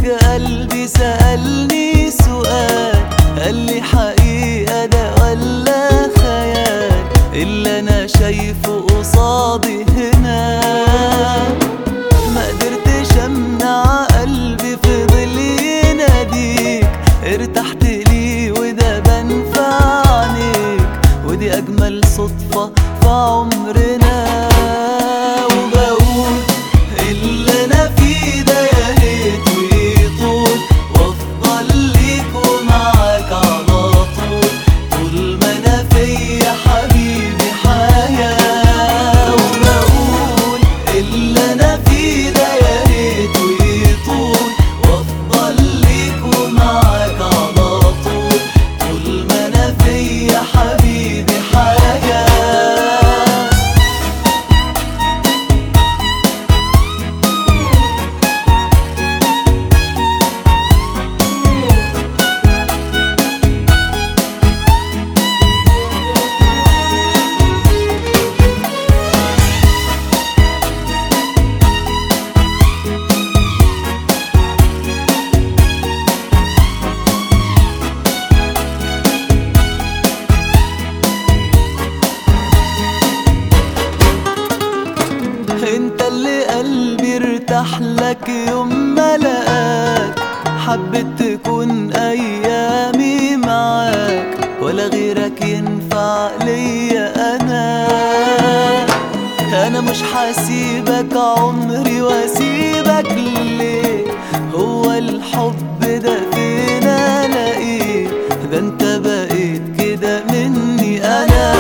قلبي سألني سؤال، قال لي حقيقة ده ولا خيال اللي أنا شايفه قصادي هنا؟ ما قدرتش أمنع قلبي فضل يناديك، ارتحت لي وده بان في عينيك، ودي أجمل صدفة في عمرنا. وبقول اللي أنا فيه ده يا ريت ويطول، وأفضل ليك ومعاك على طول، طول ما أنا فيا حبيبي حياة. وبقول اللي أنا فيه ده يا ريت ويطول، وأفضل ليك ومعاك على طول، طول ما أنا فيا حبيبي حياة. انت اللي قلبي ارتاح لك يوم ما لقاك، حبيت تكون ايامي معاك، ولا غيرك ينفع ليا انا مش حاسيبك عمري واسيبك ليه؟ هو الحب ده فين الاقيه؟ ده انت بقيت كده مني انا.